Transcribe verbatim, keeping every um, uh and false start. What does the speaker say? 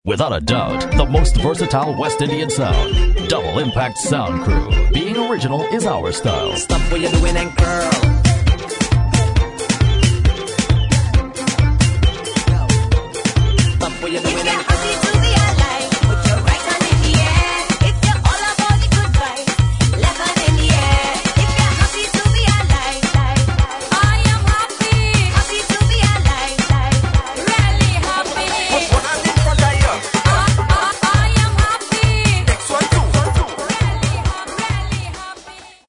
Without a doubt, the most versatile West Indian sound. Double Impact Sound Crew. Being original is our style. Stop what you're doing and girl.